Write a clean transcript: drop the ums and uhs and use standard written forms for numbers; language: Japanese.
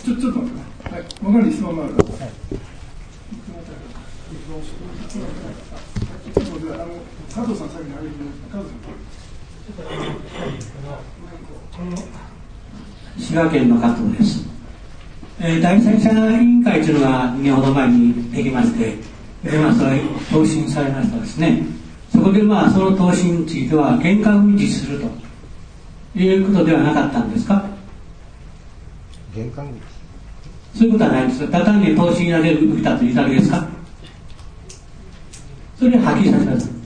ちょっと待ってね。はい。他に質問がある。はい。加藤さん先に挙げて加藤さん。滋賀県の加藤です。第三者委員会というのが2年ほど前にできまして、それ答申されましたですね。そこでその答申については厳格に実施するということではなかったんですか？ 厳格にそういうことはないんですか？単に答申だけ受けたというだけですか？それではっきりさせてください。